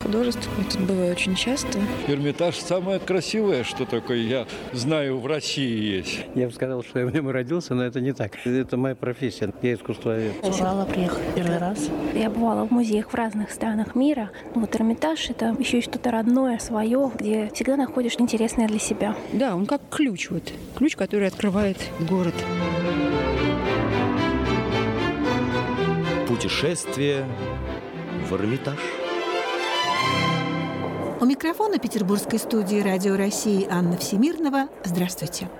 художеств. Я тут бываю очень часто. Эрмитаж самое красивое, что такое, я знаю, в России есть. Я бы сказал, что я в нем родился, но это не так. Это моя профессия. Я искусствовед. Бывала, приехала первый раз. Я бывала в музеях в разных странах мира. Вот Эрмитаж – это еще и что-то родное, свое, где всегда находишь интересное для себя. Да, он как ключ. Вот. Ключ, который открывает город. Путешествие в Эрмитаж. У микрофона петербургской студии «Радио России» Анна Всемирнова. Здравствуйте.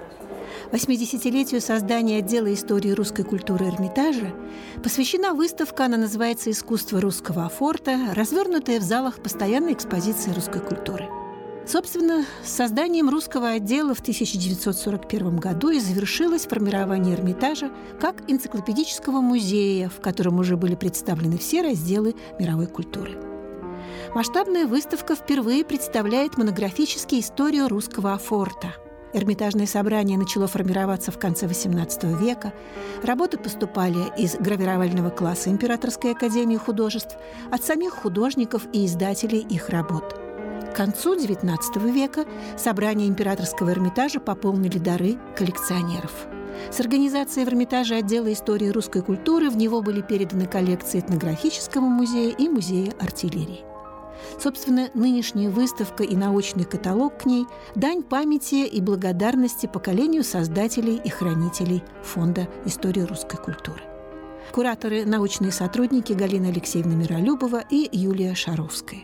80-летию создания отдела истории русской культуры Эрмитажа посвящена выставка, она называется «Искусство русского афорта», развернутая в залах постоянной экспозиции русской культуры. Собственно, с созданием русского отдела в 1941 году и завершилось формирование Эрмитажа как энциклопедического музея, в котором уже были представлены все разделы мировой культуры. Масштабная выставка впервые представляет монографически историю русского афорта. Эрмитажное собрание начало формироваться в конце XVIII века. Работы поступали из гравировального класса Императорской академии художеств, от самих художников и издателей их работ. К концу XIX века собрание Императорского Эрмитажа пополнили дары коллекционеров. С организацией в Эрмитаже отдела истории русской культуры в него были переданы коллекции этнографического музея и музея артиллерии. Собственно, нынешняя выставка и научный каталог к ней – дань памяти и благодарности поколению создателей и хранителей Фонда истории русской культуры. Кураторы – научные сотрудники Галина Алексеевна Миролюбова и Юлия Шаровская.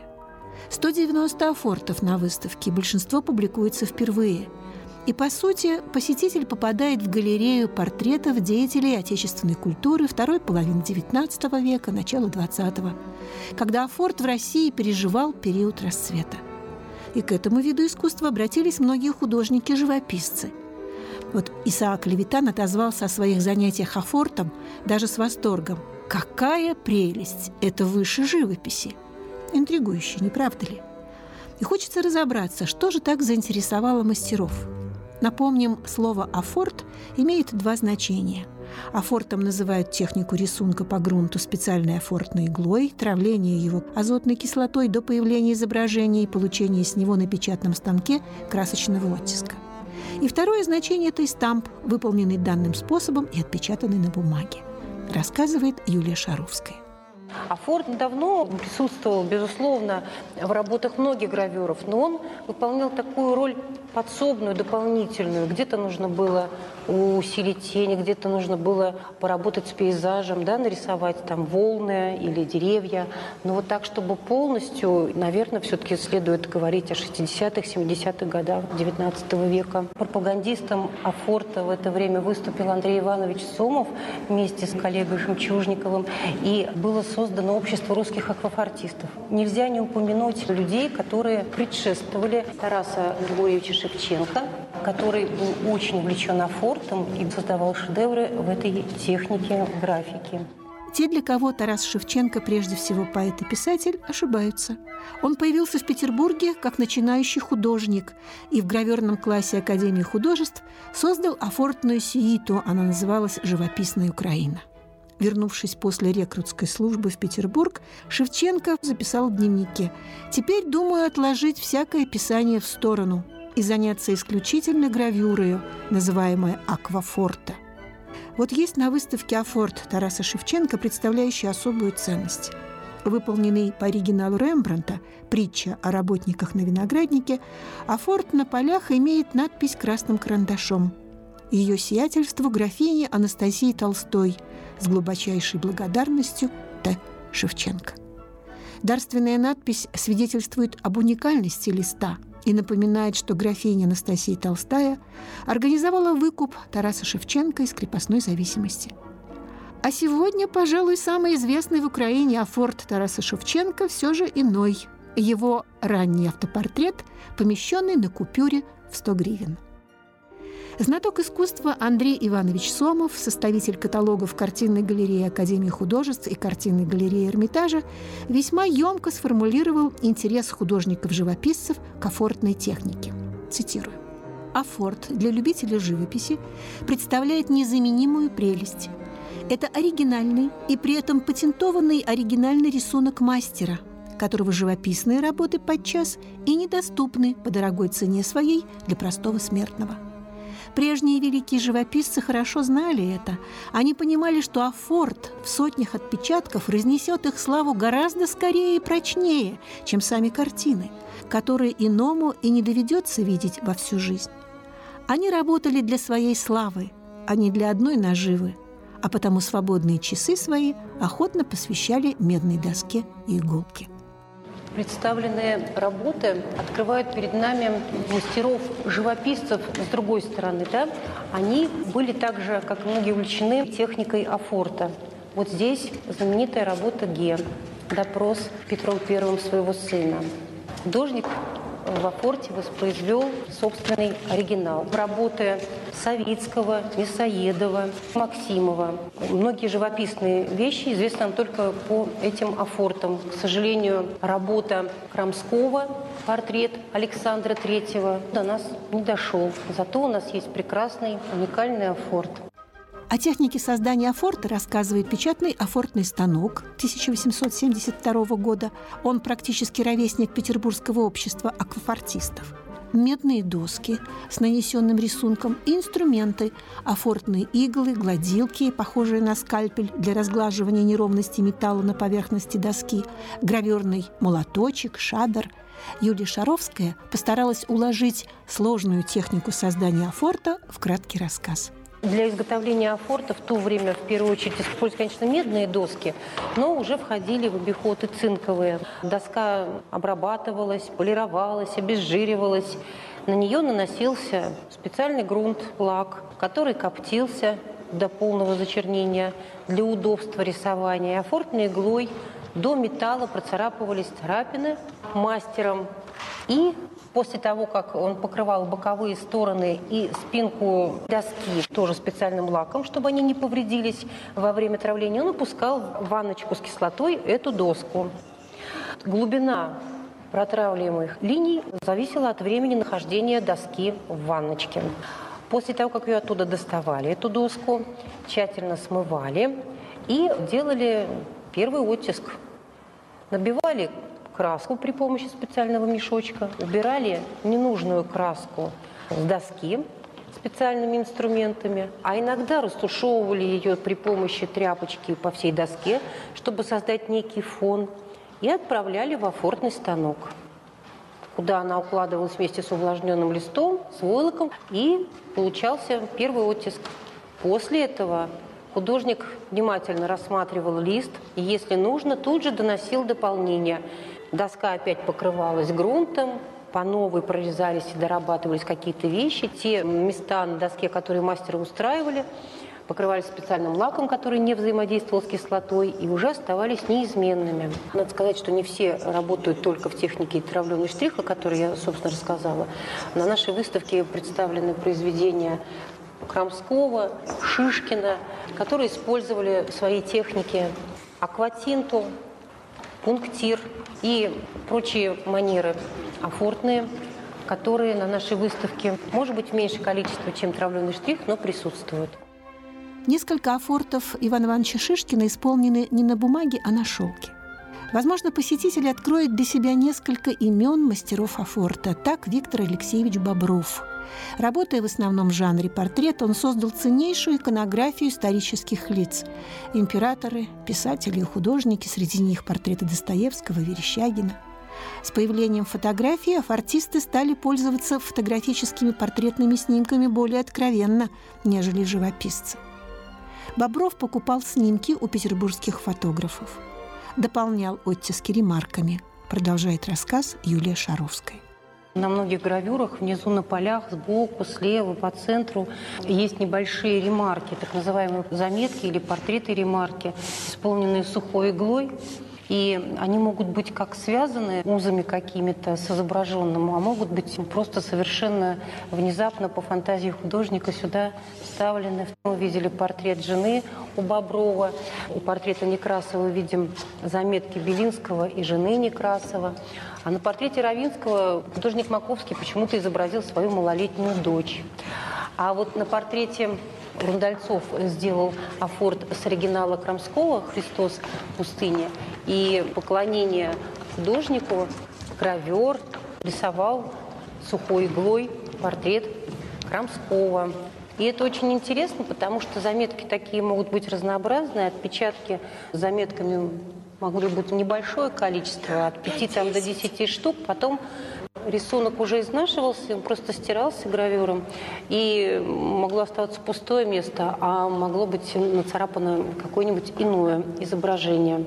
190 афортов на выставке, большинство публикуется впервые. И, по сути, посетитель попадает в галерею портретов деятелей отечественной культуры второй половины XIX века, начала XX, когда афорт в России переживал период расцвета. И к этому виду искусства обратились многие художники-живописцы. Вот Исаак Левитан отозвался о своих занятиях афортом даже с восторгом. «Какая прелесть! Это выше живописи!» Интригующе, не правда ли? И хочется разобраться, что же так заинтересовало мастеров. Напомним, слово «афорт» имеет два значения. Афортом называют технику рисунка по грунту специальной афортной иглой, травление его азотной кислотой до появления изображения и получения с него на печатном станке красочного оттиска. И второе значение – это эстамп, выполненный данным способом и отпечатанный на бумаге, рассказывает Юлия Шаровская. Афорт давно присутствовал, безусловно, в работах многих гравёров, но он выполнял такую роль подсобную, дополнительную. Где-то нужно было усилить тени, где-то нужно было поработать с пейзажем, да, нарисовать там волны или деревья. Но вот так, чтобы полностью, наверное, все-таки следует говорить о 60-х, 70-х годах XIX века. Пропагандистом афорта в это время выступил Андрей Иванович Сомов вместе с коллегой Жемчужниковым, и было создано общество русских аквафортистов. Нельзя не упомянуть людей, которые предшествовали Тараса Григорьевича Шевченко, который был очень увлечен афортом и создавал шедевры в этой технике графики. Те, для кого Тарас Шевченко прежде всего поэт и писатель, ошибаются. Он появился в Петербурге как начинающий художник и в гравюрном классе Академии художеств создал афортную сюиту, она называлась «Живописная Украина». Вернувшись после рекрутской службы в Петербург, Шевченко записал в дневнике: «Теперь думаю отложить всякое писание в сторону и заняться исключительно гравюрою, называемой аквафорта». Вот есть на выставке афорт Тараса Шевченко, представляющий особую ценность. Выполненный по оригиналу Рембрандта «Притча о работниках на винограднике», афорт на полях имеет надпись красным карандашом: «Ее сиятельству графине Анастасии Толстой, с глубочайшей благодарностью Т. Шевченко». Дарственная надпись свидетельствует об уникальности листа и напоминает, что графиня Анастасия Толстая организовала выкуп Тараса Шевченко из крепостной зависимости. А сегодня, пожалуй, самый известный в Украине афорт Тараса Шевченко все же иной. Его ранний автопортрет, помещенный на купюре в 100 гривен. Знаток искусства Андрей Иванович Сомов, составитель каталогов картинной галереи Академии художеств и картинной галереи Эрмитажа, весьма емко сформулировал интерес художников-живописцев к афортной технике. Цитирую. «Афорт для любителя живописи представляет незаменимую прелесть. Это оригинальный и при этом патентованный оригинальный рисунок мастера, которого живописные работы подчас и недоступны по дорогой цене своей для простого смертного. Прежние великие живописцы хорошо знали это. Они понимали, что афорт в сотнях отпечатков разнесет их славу гораздо скорее и прочнее, чем сами картины, которые иному и не доведется видеть во всю жизнь. Они работали для своей славы, а не для одной наживы, а потому свободные часы свои охотно посвящали медной доске и иголке. Представленные работы открывают перед нами мастеров-живописцев с другой стороны. Да? Они были также, как и многие, увлечены техникой афорта. Вот здесь знаменитая работа Ге «Допрос Петром I своего сына». Художник в афорте воспроизвел собственный оригинал. Работы Савицкого, Мясоедова, Максимова. Многие живописные вещи известны нам только по этим афортам. К сожалению, работа Крамского, портрет Александра III, до нас не дошел. Зато у нас есть прекрасный, уникальный афорт. О технике создания афорта рассказывает печатный афортный станок 1872 года. Он практически ровесник Петербургского общества аквафортистов. Медные доски с нанесенным рисунком и инструменты, афортные иглы, гладилки, похожие на скальпель для разглаживания неровностей металла на поверхности доски, гравюрный молоточек, шабер. Юлия Шаровская постаралась уложить сложную технику создания афорта в краткий рассказ. Для изготовления афорта в то время, в первую очередь, использовались, конечно, медные доски, но уже входили в обиход и цинковые. Доска обрабатывалась, полировалась, обезжиривалась. На нее наносился специальный грунт, лак, который коптился до полного зачернения для удобства рисования. Афортной иглой до металла процарапывались царапины мастером. И после того, как он покрывал боковые стороны и спинку доски тоже специальным лаком, чтобы они не повредились во время травления, он опускал в ванночку с кислотой эту доску. Глубина протравливаемых линий зависела от времени нахождения доски в ванночке. После того, как ее оттуда доставали, эту доску, тщательно смывали и делали первый оттиск. Набивали краску при помощи специального мешочка, убирали ненужную краску с доски специальными инструментами, а иногда растушевывали ее при помощи тряпочки по всей доске, чтобы создать некий фон, и отправляли в афортный станок, куда она укладывалась вместе с увлажненным листом, с войлоком, и получался первый оттиск. После этого художник внимательно рассматривал лист, и, если нужно, тут же доносил дополнение. Доска опять покрывалась грунтом, по новой прорезались и дорабатывались какие-то вещи. Те места на доске, которые мастеры устраивали, покрывались специальным лаком, который не взаимодействовал с кислотой, и уже оставались неизменными. Надо сказать, что не все работают только в технике травленый штрих, о которой я, собственно, рассказала. На нашей выставке представлены произведения Крамского, Шишкина, которые использовали в своей технике акватинту, пунктир и прочие манеры афортные, которые на нашей выставке, может быть, в меньшем количестве, чем травленый штрих, но присутствуют. Несколько афортов Ивана Ивановича Шишкина исполнены не на бумаге, а на шелке. Возможно, посетитель откроет для себя несколько имен мастеров афорта. Так Виктор Алексеевич Бобров. Работая в основном в жанре портрет, он создал ценнейшую иконографию исторических лиц. Императоры, писатели и художники, среди них портреты Достоевского, Верещагина. С появлением фотографии афортисты стали пользоваться фотографическими портретными снимками более откровенно, нежели живописцы. Бобров покупал снимки у петербургских фотографов. Дополнял оттиски ремарками, продолжает рассказ Юлия Шаровская. На многих гравюрах внизу на полях, сбоку, слева, по центру есть небольшие ремарки, так называемые заметки или портреты-ремарки, исполненные сухой иглой. И они могут быть как связаны узами какими-то с изображенным, а могут быть просто совершенно внезапно по фантазии художника сюда вставлены. Мы видели портрет жены у Боброва, у портрета Некрасова видим заметки Белинского и жены Некрасова. А на портрете Равинского художник Маковский почему-то изобразил свою малолетнюю дочь. А вот на портрете Рундальцов сделал афорт с оригинала Крамского «Христос в пустыне». И поклонение художнику гравер рисовал сухой иглой портрет Крамского. И это очень интересно, потому что заметки такие могут быть разнообразные. Отпечатки с заметками могли быть небольшое количество, от 5 до 10 штук. Потом рисунок уже изнашивался, он просто стирался гравюром. И могло оставаться пустое место, а могло быть нацарапано какое-нибудь иное изображение.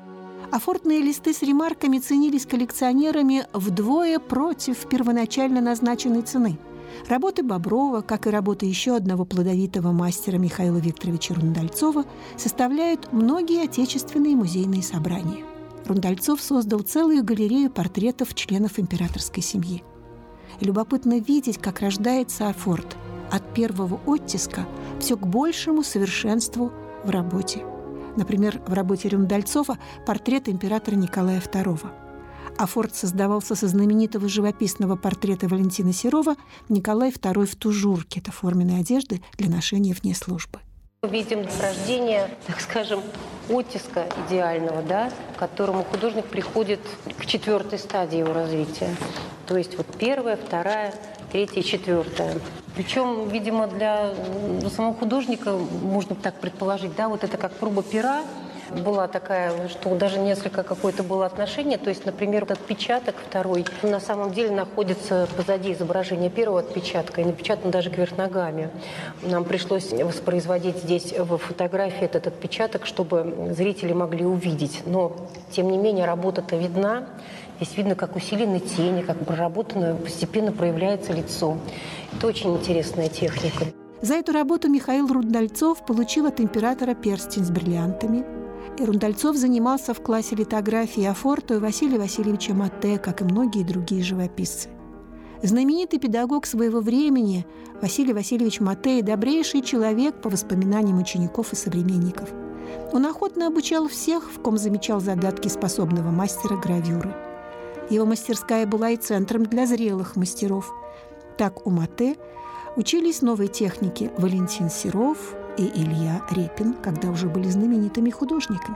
Афортные листы с ремарками ценились коллекционерами вдвое против первоначально назначенной цены. Работы Боброва, как и работы еще одного плодовитого мастера Михаила Викторовича Рундальцова, составляют многие отечественные музейные собрания. Рундальцов создал целую галерею портретов членов императорской семьи. И любопытно видеть, как рождается афорт от первого оттиска все к большему совершенству в работе. Например, в работе Рундальцова портрет императора Николая II. Афорт создавался со знаменитого живописного портрета Валентина Серова «Николай II в тужурке». Это форменная одежда для ношения вне службы. Мы видим рождение, так скажем, оттиска идеального, да, к которому художник приходит к 4-й стадии его развития. То есть вот 1-я, 2-я, 3-я, 4-я. Причем, видимо, для самого художника, можно так предположить, да, вот это как проба пера, была такая, что даже несколько какое-то было отношение. То есть, например, отпечаток второй на самом деле находится позади изображения первого отпечатка и напечатан даже кверх ногами. Нам пришлось воспроизводить здесь в фотографии этот отпечаток, чтобы зрители могли увидеть. Но, тем не менее, работа-то видна. Здесь видно, как усилены тени, как проработано, постепенно проявляется лицо. Это очень интересная техника. За эту работу Михаил Рундальцов получил от императора перстень с бриллиантами. И Рундальцов занимался в классе литографии афорта у Василия Васильевича Матте, как и многие другие живописцы. Знаменитый педагог своего времени Василий Васильевич Матте – добрейший человек по воспоминаниям учеников и современников. Он охотно обучал всех, в ком замечал задатки способного мастера гравюры. Его мастерская была и центром для зрелых мастеров. Так у Матте учились новой технике Валентин Серов и Илья Репин, когда уже были знаменитыми художниками.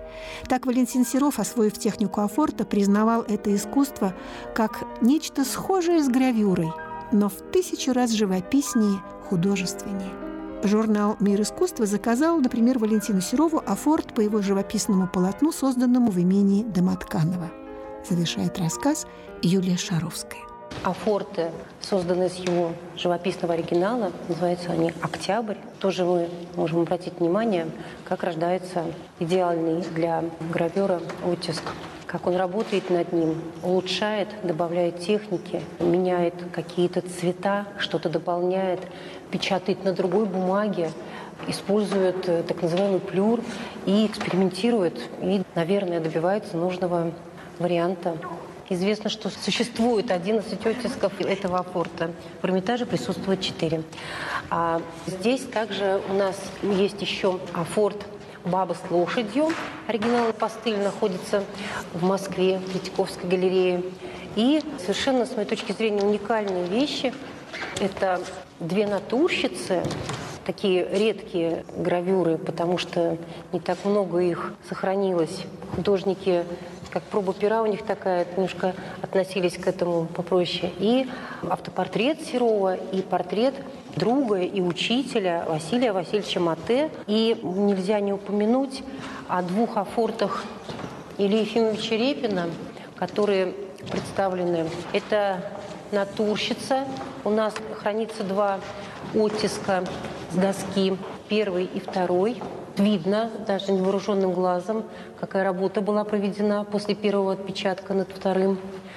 Так Валентин Серов, освоив технику афорта, признавал это искусство как нечто схожее с гравюрой, но в 1000 раз живописнее, художественнее. Журнал «Мир искусства» заказал, например, Валентину Серову афорт по его живописному полотну, созданному в имении Домотканова. Завершает рассказ Юлия Шаровская. Афорты, созданные с его живописного оригинала, называются они «Октябрь». Тоже мы можем обратить внимание, как рождается идеальный для гравера оттиск. Как он работает над ним, улучшает, добавляет техники, меняет какие-то цвета, что-то дополняет, печатает на другой бумаге, использует так называемый плюр и экспериментирует. И, наверное, добивается нужного варианта. Известно, что существует 11 оттисков этого афорта. В Эрмитаже присутствует 4. А здесь также у нас есть еще афорт «Баба с лошадью». Оригинал «Пастыль» находится в Москве, в Третьяковской галерее. И совершенно, с моей точки зрения, уникальные вещи. Это 2 натурщицы, такие редкие гравюры, потому что не так много их сохранилось. Художники, как проба пера у них такая, немножко относились к этому попроще. И автопортрет Серова, и портрет друга и учителя Василия Васильевича Матте. И нельзя не упомянуть о 2 афортах Ильи Ефимовича Репина, которые представлены. Это натурщица. У нас хранится 2 оттиска с доски, 1 и 2. Видно даже невооруженным глазом, какая работа была проведена после 1-го отпечатка над 2-м.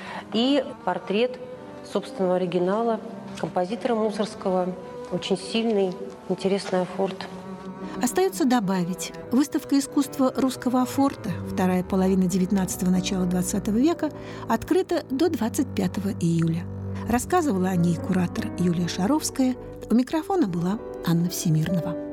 И портрет собственного оригинала композитора Мусорского. Очень сильный, интересный афорт. Остается добавить, выставка искусства русского афорта, вторая половина XIX – начала XX века, открыта до 25 июля. Рассказывала о ней куратор Юлия Шаровская. У микрофона была Анна Всемирнова.